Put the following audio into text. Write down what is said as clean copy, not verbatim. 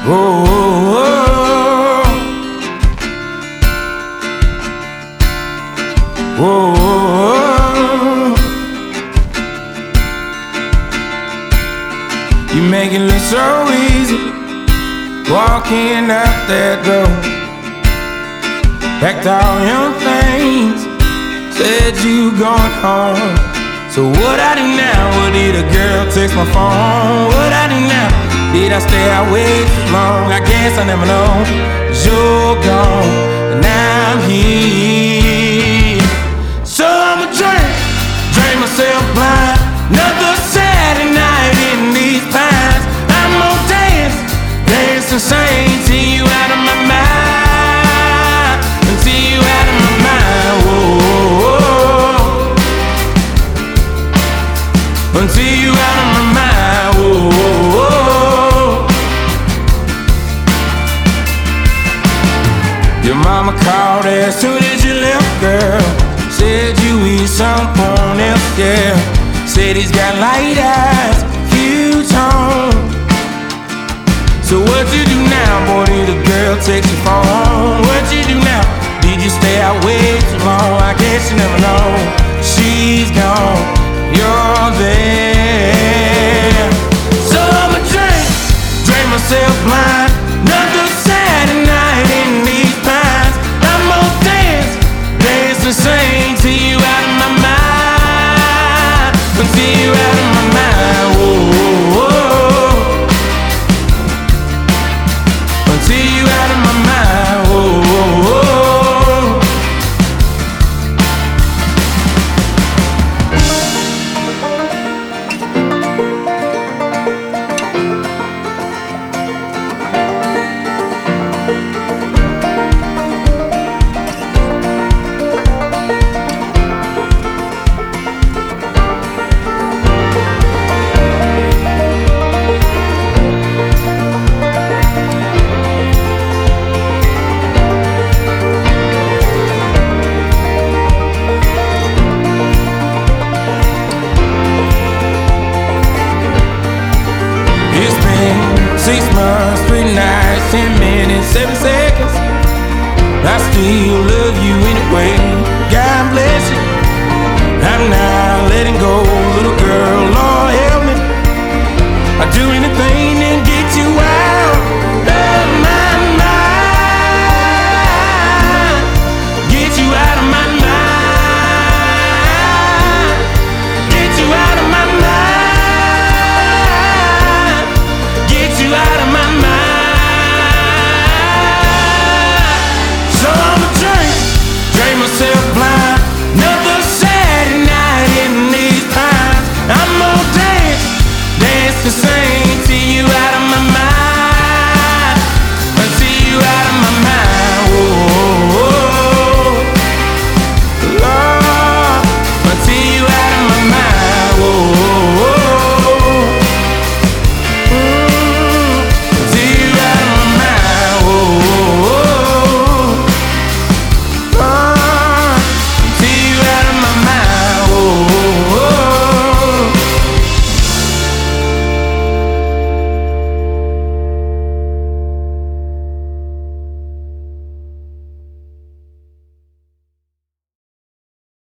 Oh, oh, oh, oh, oh. You make it look so easy, walking out that door. Packed all your things, said you going home. So what I do now? What did a girl text my phone? What I do now? Did I stay out way too long? I guess I never know. 'Cause you're gone, and now I'm here. So I'ma drink myself blind. Another Saturday night in these pines. I'm gonna dance and sing till you out of my mind, until you out of my mind. Whoa, until you out of my mind. Whoa. Your mama called as soon as you left, girl. Said you eat someone else, yeah. Said he's got light eyes, huge home. So what you do now, boy? Did a girl text your phone? What you do now? Did you stay out way too long? I guess you never know. She's gone, you're there. So I'ma drink myself blind. Another Saturday night in these pines. I'm gonna dance and sing till you out of my mind, until you out of my mind. Whoa, until you out of my mind. Whoa. It's been 6 months, 3 nights, 10 minutes, 7 seconds. I still love you anyway. God bless you. I'm not letting go, little girl. Lord help me. I'd do anything to get you out of my mind. Get you out of my mind. Get you out of my mind. Get you out of my mind. So I'ma drink myself blind. Another Saturday night in these pines. I'm gonna dance and sing